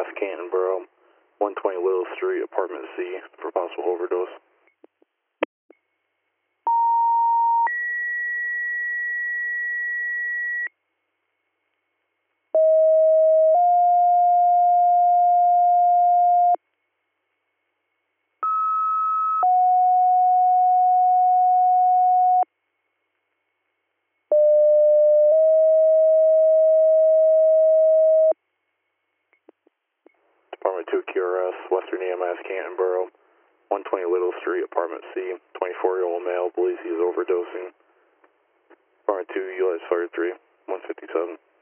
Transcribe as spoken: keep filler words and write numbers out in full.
Mass, Cantonboro, one twenty Little Street, Apartment C, for possible overdose. Department two Q R S, Western E M S, Cantonboro, one twenty Little Street, Apartment C, twenty-four-year-old male, believes he is overdosing. Department two, U S Fire three, one fifty-seven.